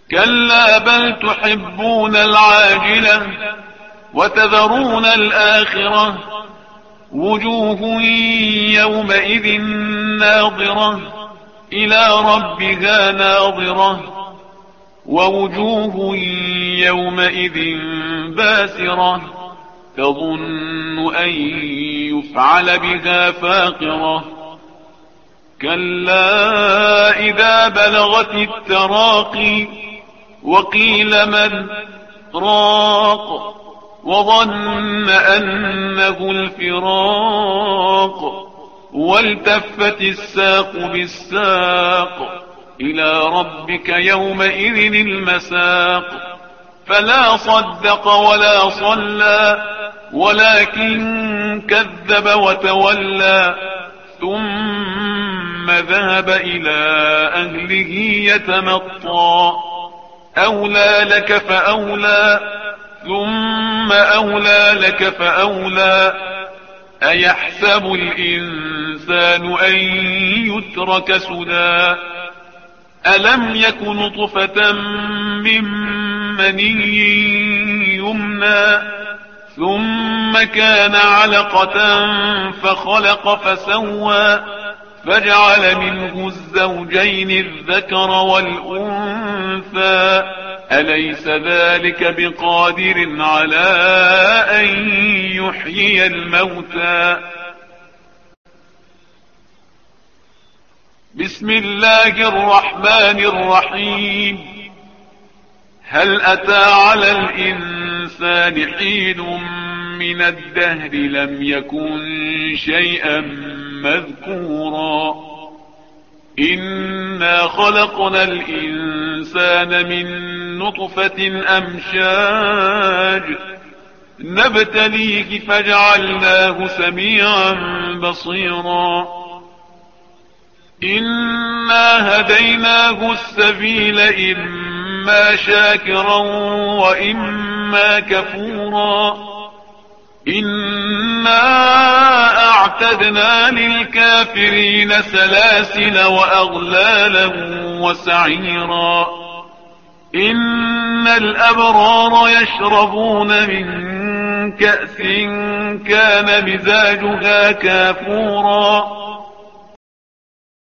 كلا بل تحبون العاجلة وتذرون الآخرة وجوه يومئذ ناظرة إلى ربها ناظرة ووجوه يومئذ باسرة تظن أن يفعل بها فاقرة كلا إذا بلغت التراقي وقيل من راق وظن أنه الفراق والتفت الساق بالساق إلى ربك يومئذ المساق فلا صدق ولا صلى ولكن كذب وتولى ثم ذهب إلى أهله يتمطى أولى لك فأولى ثم أولى لك فأولى أيحسب الإنسان أن يترك سدى ألم يك نطفة من مني يمنى ثم كان علقة فخلق فسوى فجعل منه الزوجين الذكر والأنثى أليس ذلك بقادر على أن يحيي الموتى بسم الله الرحمن الرحيم هل أتى على الإنسان حين من الدهر لم يكن شيئا مذكورا إنا خلقنا الإنسان من نطفة أمشاج نبتليه فجعلناه سميعا بصيرا إنا هديناه السبيل إما شاكرا وإما كفورا إنا أعتدنا للكافرين سلاسل وأغلالا وسعيرا إن الأبرار يشربون من كأس كان مزاجها كافورا